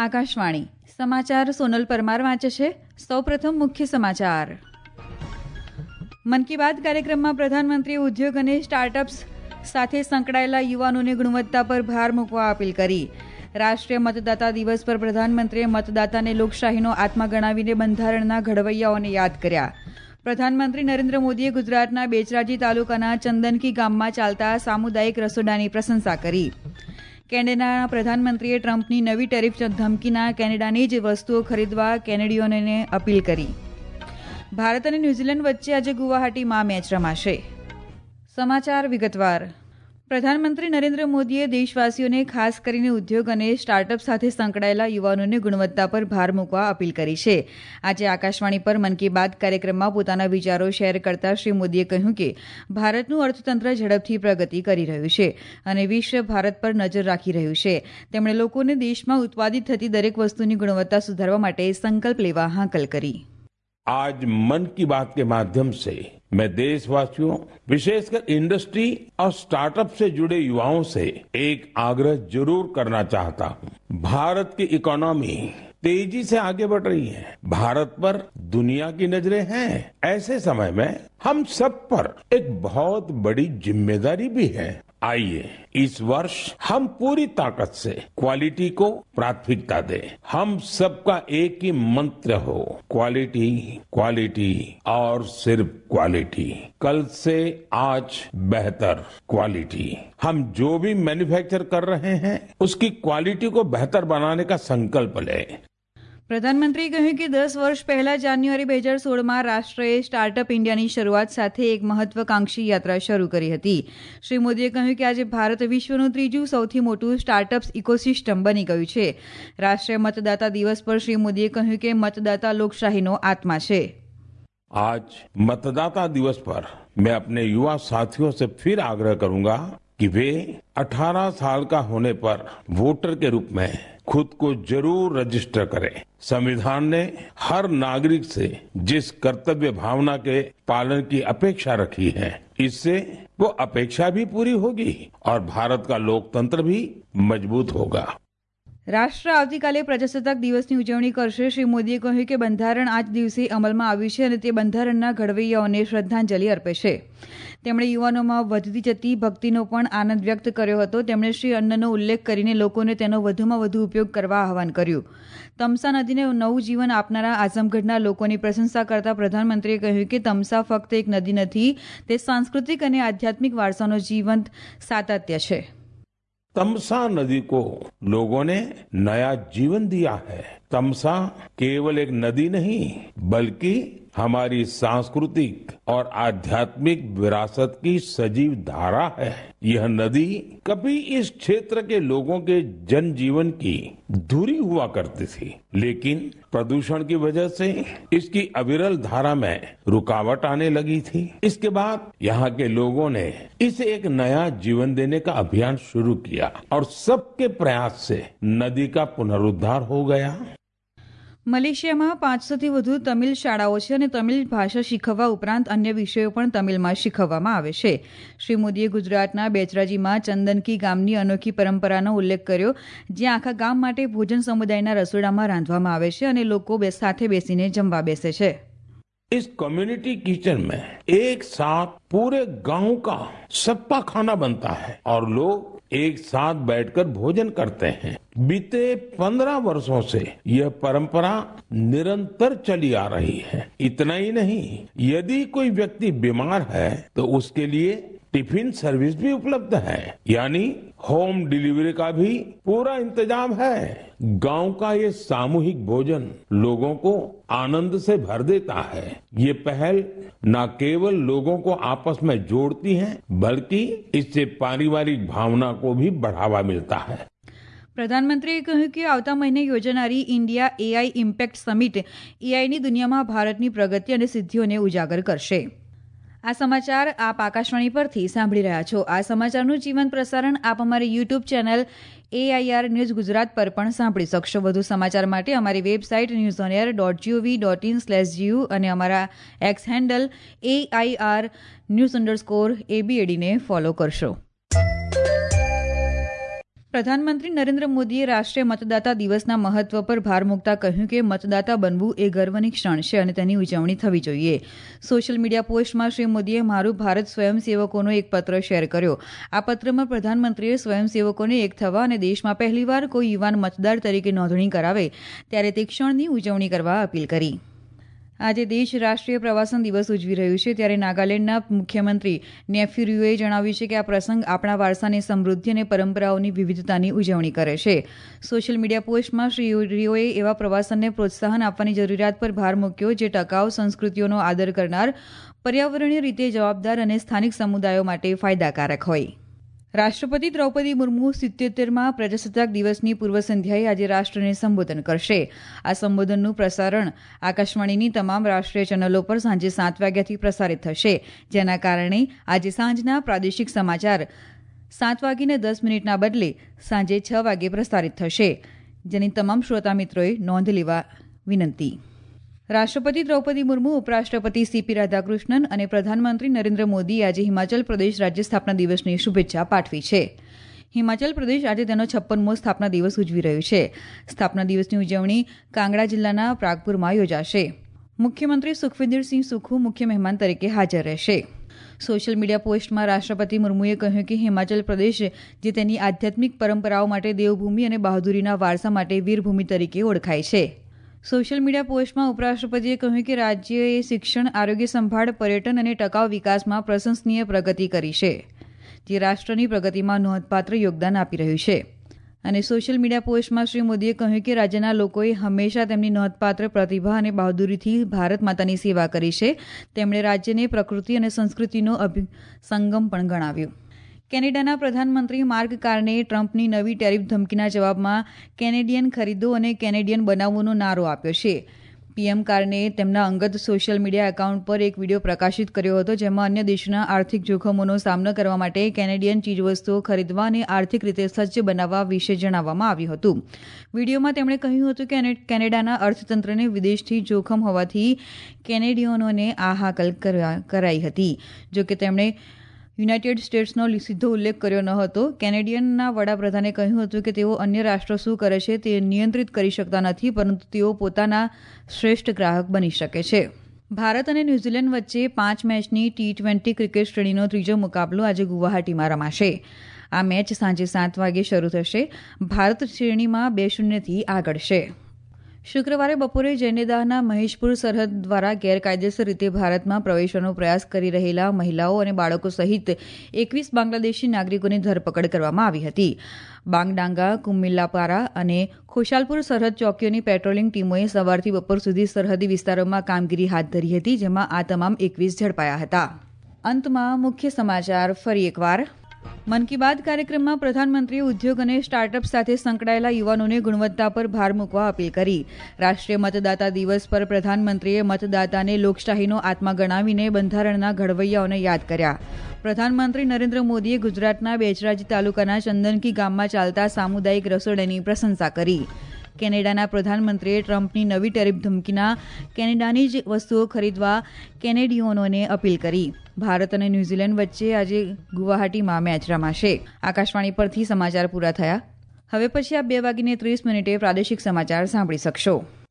આકાશવાણી સમાચાર સોનલ પરમાર વાંચે છે. સૌપ્રથમ મુખ્ય સમાચાર. મન કી બાત કાર્યક્રમમાં પ્રધાનમંત્રીએ ઉદ્યોગ અને સ્ટાર્ટઅપ્સ સાથે સંકળાયેલા યુવાનોને ગુણવત્તા પર ભાર મૂકવા અપીલ કરી. રાષ્ટ્રીય મતદાતા દિવસ પર પ્રધાનમંત્રીએ મતદાતાને લોકશાહીનો આત્મા ગણાવીને બંધારણના ઘડવૈયાઓને યાદ કર્યા. પ્રધાનમંત્રી નરેન્દ્ર મોદીએ ગુજરાતના બેચરાજી તાલુકાના ચંદનકી ગામમાં ચાલતા સામુદાયિક રસોડાની પ્રશંસા કરી. કેનેડાના પ્રધાનમંત્રીએ ટ્રમ્પની નવી ટેરિફ ધમકીના કેનેડાની જ વસ્તુઓ ખરીદવા કેનેડીઓને અપીલ કરી. ભારત અને ન્યૂઝીલેન્ડ વચ્ચે આજે ગુવાહાટીમાં મેચ રમાશે. સમાચાર વિગતવાર. પ્રધાનમંત્રી નરેન્દ્ર મોદીએ દેશવાસીઓને ખાસ કરીને ઉદ્યોગ અને સ્ટાર્ટઅપ સાથે સંકળાયેલા યુવાનોને ગુણવત્તા પર ભાર મૂકવા અપીલ કરી છે. આજે આકાશવાણી પર મન કી બાત કાર્યક્રમમાં પોતાના વિચારો શેર કરતા શ્રી મોદીએ કહ્યું કે ભારતનું અર્થતંત્ર ઝડપથી પ્રગતિ કરી રહ્યું છે અને વિશ્વ ભારત પર નજર રાખી રહ્યું છે. તેમણે લોકોને દેશમાં ઉત્પાદિત થતી દરેક વસ્તુની ગુણવત્તા સુધારવા માટે સંકલ્પ લેવા હાકલ કરી. आज मन की बात के माध्यम से मैं देशवासियों विशेषकर इंडस्ट्री और स्टार्टअप से जुड़े युवाओं से एक आग्रह जरूर करना चाहता हूं. भारत की इकोनॉमी तेजी से आगे बढ़ रही है. भारत पर दुनिया की नजरें हैं. ऐसे समय में हम सब पर एक बहुत बड़ी जिम्मेदारी भी है. आइए इस वर्ष हम पूरी ताकत से क्वालिटी को प्राथमिकता दें. हम सबका एक ही मंत्र हो, क्वालिटी क्वालिटी और सिर्फ क्वालिटी. कल से आज बेहतर क्वालिटी. हम जो भी मैन्युफैक्चर कर रहे हैं उसकी क्वालिटी को बेहतर बनाने का संकल्प लें. પ્રધાનમંત્રીએ કહ્યું કે 10 વર્ષ પહેલા જાન્યુઆરી 2016માં રાષ્ટ્રએ સ્ટાર્ટઅપ ઇન્ડિયાની શરૂઆત સાથે એક મહત્વાકાંક્ષી યાત્રા શરૂ કરી હતી. શ્રી મોદીએ કહ્યું કે આજે ભારત વિશ્વનું ત્રીજું સૌથી મોટું સ્ટાર્ટઅપ્સ ઇકોસિસ્ટમ બની ગયું છે. રાષ્ટ્રીય મતદાતા દિવસ પર શ્રી મોદીએ કહ્યું કે મતદાતા લોકશાહીનો આત્મા છે. आज मतदाता दिवस पर मैं अपने युवा साथियों से फिर आग्रह करूंगा कि वे 18 साल का होने पर वोटर के रूप में खुद को जरूर रजिस्टर करें. संविधान ने हर नागरिक से जिस कर्तव्य भावना के पालन की अपेक्षा रखी है, इससे वो अपेक्षा भी पूरी होगी और भारत का लोकतंत्र भी मजबूत होगा. રાષ્ટ્ર આવતીકાલે પ્રજાસત્તાક દિવસની ઉજવણી કરશે. શ્રી મોદીએ કહ્યું કે બંધારણ આ જ દિવસે અમલમાં આવ્યું છે અને તે બંધારણના ઘડવૈયાઓને શ્રદ્ધાંજલિ અર્પે છે. તેમણે યુવાનોમાં વધતી જતી ભક્તિનો પણ આનંદ વ્યક્ત કર્યો હતો. તેમણે શ્રી અન્નનો ઉલ્લેખ કરીને લોકોને તેનો વધુમાં વધુ ઉપયોગ કરવા આહવાન કર્યું. તમસા નદીને નવું જીવન આપનારા આઝમગઢના લોકોની પ્રશંસા કરતા પ્રધાનમંત્રીએ કહ્યું કે તમસા ફક્ત એક નદી નથી, તે સાંસ્કૃતિક અને આધ્યાત્મિક વારસાનો જીવંત સાતત્ય છે. तमसा नदी को लोगों ने नया जीवन दिया है. तमसा केवल एक नदी नहीं बल्कि हमारी सांस्कृतिक और आध्यात्मिक विरासत की सजीव धारा है. यह नदी कभी इस क्षेत्र के लोगों के जनजीवन की धुरी हुआ करती थी, लेकिन प्रदूषण की वजह से इसकी अविरल धारा में रुकावट आने लगी थी. इसके बाद यहाँ के लोगों ने इसे एक नया जीवन देने का अभियान शुरू किया और सबके प्रयास से नदी का पुनरुद्धार हो गया. મલેશિયામાં 500થી વધુ તમિલ શાળાઓ છે અને તમિલ ભાષા શીખવવા ઉપરાંત અન્ય વિષયો પણ તમિલમાં શીખવવામાં આવે છે. શ્રી મોદીએ ગુજરાતના બેચરાજીમાં ચંદનકી ગામની અનોખી પરંપરાનો ઉલ્લેખ કર્યો, જ્યાં આખા ગામ માટે ભોજન સમુદાયના રસોડામાં રાંધવામાં આવે છે અને લોકો સાથે બેસીને જમવા બેસે છે. इस कम्युनिटी किचन में एक साथ पूरे गांव का सबका खाना बनता है और लोग एक साथ बैठकर भोजन करते हैं. बीते 15 वर्षों से यह परंपरा निरंतर चली आ रही है. इतना ही नहीं, यदि कोई व्यक्ति बीमार है तो उसके लिए टिफिन सर्विस भी उपलब्ध है, यानी होम डिलीवरी का भी पूरा इंतजाम है. गांव का ये सामूहिक भोजन लोगों को आनंद से भर देता है. ये पहल न केवल लोगों को आपस में जोड़ती है बल्कि इससे पारिवारिक भावना को भी बढ़ावा मिलता है. પ્રધાનમંત્રીએ કહ્યું કે આવતા મહિને યોજાનારી ઇન્ડિયા એઆઈ ઇમ્પેક્ટ સમિટ એઆઈની દુનિયામાં ભારતની પ્રગતિ અને સિદ્ધિઓને ઉજાગર કરશે. આ સમાચાર આપ આકાશવાણી પરથી સાંભળી રહ્યા છો. આ સમાચારનું જીવંત પ્રસારણ આપ અમારી YouTube channel AIR news Gujarat પર પણ સાંભળી શકશો. વધુ સમાચાર માટે અમારી વેબસાઇટ newsonair.gov.in/gu અને અમારા એક્સ હેન્ડલ AIR_news_ABAD ને ફોલો કરશો. પ્રધાનમંત્રી નરેન્દ્ર મોદીએ રાષ્ટ્રીય મતદાતા દિવસના મહત્વ પર ભાર મૂકતા કહ્યું કે મતદાતા બનવું એ ગર્વની ક્ષણ છે અને તેની ઉજવણી થવી જોઈએ. સોશિયલ મીડિયા પોસ્ટમાં શ્રી મોદીએ મારું ભારત સ્વયંસેવકોનો એક પત્ર શેર કર્યો. આ પત્રમાં પ્રધાનમંત્રીએ સ્વયંસેવકોને એક થવા અને દેશમાં પહેલીવાર કોઈ યુવાન મતદાર તરીકે નોંધણી કરાવે ત્યારે તે ક્ષણની ઉજવણી કરવા અપીલ કરી. આજે દેશ રાષ્ટ્રીય પ્રવાસન દિવસ ઉજવી રહ્યું છે ત્યારે નાગાલેન્ડના મુખ્યમંત્રી નેફ્યુ રિયોએ જણાવ્યું છે કે આ પ્રસંગ આપણા વારસાની સમૃદ્ધિ અને પરંપરાઓની વિવિધતાની ઉજવણી કરે છે. સોશિયલ મીડિયા પોસ્ટમાં શ્રી રિયોએ એવા પ્રવાસનને પ્રોત્સાહન આપવાની જરૂરિયાત પર ભાર મૂક્યો જે ટકાઉ સંસ્કૃતિઓનો આદર કરનાર, પર્યાવરણીય રીતે જવાબદાર અને સ્થાનિક સમુદાયો માટે ફાયદાકારક હોય. રાષ્ટ્રપતિ દ્રૌપદી મુર્મુ 77માં પ્રજાસત્તાક દિવસની પૂર્વ સંધ્યાએ આજે રાષ્ટ્રને સંબોધન કરશે. આ સંબોધનનું પ્રસારણ આકાશવાણીની તમામ રાષ્ટ્રીય ચેનલો પર સાંજે 7 વાગ્યાથી પ્રસારિત થશે, જેના કારણે આજે સાંજના પ્રાદેશિક સમાચાર 7:10 બદલે સાંજે 6 વાગે પ્રસારિત થશે, જેની તમામ શ્રોતા મિત્રોએ નોંધ લેવા વિનંતી. રાષ્ટ્રપતિ દ્રૌપદી મુર્મુ, ઉપરાષ્ટ્રપતિ સીપી રાધાકૃષ્ણન અને પ્રધાનમંત્રી નરેન્દ્ર મોદીએ આજે હિમાચલ પ્રદેશ રાજ્ય સ્થાપના દિવસની શુભેચ્છા પાઠવી છે. હિમાચલ પ્રદેશ આજે તેનો 56મો સ્થાપના દિવસ ઉજવી રહ્યું છે. સ્થાપના દિવસની ઉજવણી કાંગડા જિલ્લાના પ્રાગપુરમાં યોજાશે. મુખ્યમંત્રી સુખવિન્દરસિંહ સુખુ મુખ્ય મહેમાન તરીકે હાજર રહેશે. સોશિયલ મીડિયા પોસ્ટમાં રાષ્ટ્રપતિ મુર્મુએ કહ્યું કે હિમાચલ પ્રદેશ જે તેની આધ્યાત્મિક પરંપરાઓ માટે દેવભૂમિ અને બહાદુરીના વારસા માટે વીરભૂમિ તરીકે ઓળખાય છે. સોશિયલ મીડિયા પોસ્ટમાં ઉપરાષ્ટ્રપતિએ કહ્યું કે રાજ્યએ શિક્ષણ, આરોગ્ય સંભાળ, પર્યટન અને ટકાઉ વિકાસમાં પ્રશંસનીય પ્રગતિ કરી છે, જે રાષ્ટ્રની પ્રગતિમાં નોંધપાત્ર યોગદાન આપી રહ્યું છે. અને સોશિયલ મીડિયા પોસ્ટમાં શ્રી મોદીએ કહ્યું કે રાજ્યના લોકોએ હંમેશા તેમની નોંધપાત્ર પ્રતિભા અને બહાદુરીથી ભારત માતાની સેવા કરી છે. તેમણે રાજ્યને પ્રકૃતિ અને સંસ્કૃતિનો સંગમ પણ ગણાવ્યું. કેનેડાના પ્રધાનમંત્રી માર્ક કાર્નેએ ટ્રમ્પની નવી ટેરિફ ધમકીના જવાબમાં કેનેડિયન ખરીદો અને કેનેડિયન બનાવોનો નારો આપ્યો છે. પીએમ કાર્નેએ તેમના અંગત સોશિયલ મીડિયા એકાઉન્ટ પર એક વિડીયો પ્રકાશિત કર્યો હતો, જેમાં અન્ય દેશોના આર્થિક જોખમોનો સામનો કરવા માટે કેનેડિયન ચીજવસ્તુઓ ખરીદવા અને આર્થિક રીતે સજ્જ બનાવવા વિશે જણાવવામાં આવ્યું હતું. વિડીયોમાં તેમણે કહ્યું હતું કે કેનેડાના અર્થતંત્રને વિદેશથી જોખમ હોવાથી કેનેડિયનોને આ હાકલ કરાઈ હતી. જોકે તેમણે યુનાઇટેડ સ્ટેટ્સનો સીધો ઉલ્લેખ કર્યો ન હતો. કેનેડિયનના વડાપ્રધાને કહ્યું હતું કે તેઓ અન્ય રાષ્ટ્રો શું કરે છે તે નિયંત્રિત કરી શકતા નથી, પરંતુ તેઓ પોતાના શ્રેષ્ઠ ગ્રાહક બની શકે છે. ભારત અને ન્યૂઝીલેન્ડ વચ્ચે 5 મેચની T20 ક્રિકેટ શ્રેણીનો ત્રીજો મુકાબલો આજે ગુવાહાટીમાં રમાશે. આ મેચ સાંજે 7 વાગે શરૂ થશે. ભારત શ્રેણીમાં 2-0થી આગળ છે. શુક્રવારે બપોરે જૈનેદાહના મહેશપુર સરહદ દ્વારા ગેરકાયદેસર રીતે ભારતમાં પ્રવેશવાનો પ્રયાસ કરી રહેલા મહિલાઓ અને બાળકો સહિત 21 બાંગ્લાદેશી નાગરિકોની ધરપકડ કરવામાં આવી હતી. બાંગડાંગા, કુમિલ્લાપારા અને ખુશાલપુર સરહદ ચોકીઓની પેટ્રોલિંગ ટીમોએ સવારથી બપોર સુધી સરહદી વિસ્તારોમાં કામગીરી હાથ ધરી હતી, જેમાં આ તમામ 21 ઝડપાયા હતા. અંતમાં મુખ્ય સમાચાર ફરી એકવાર. મન કી બાત કાર્યક્રમમાં પ્રધાનમંત્રીએ ઉદ્યોગ અને સ્ટાર્ટઅપ સાથે સંકળાયેલા યુવાનોને ગુણવત્તા પર ભાર મૂકવા અપીલ કરી. રાષ્ટ્રીય મતદાતા દિવસ પર પ્રધાનમંત્રીએ મતદાતાને લોકશાહીનો આત્મા ગણાવીને બંધારણના ઘડવૈયાઓને યાદ કર્યા. પ્રધાનમંત્રી નરેન્દ્ર મોદીએ ગુજરાતના બેચરાજી તાલુકાના ચંદનકી ગામમાં ચાલતા સામુદાયિક રસોડાની પ્રશંસા કરી. કેનેડાના પ્રધાનમંત્રીએ ટ્રમ્પની નવી ટેરિફ ધમકીના કેનેડાની જ વસ્તુઓ ખરીદવા કેનેડિયનોને અપીલ કરી. ભારત અને ન્યૂઝીલેન્ડ વચ્ચે આજે ગુવાહાટીમાં મેચ રમાશે. આકાશવાણી પરથી સમાચાર પૂરા થયા. હવે પછી આપ 2:30 પ્રાદેશિક સમાચાર સાંભળી શકશો.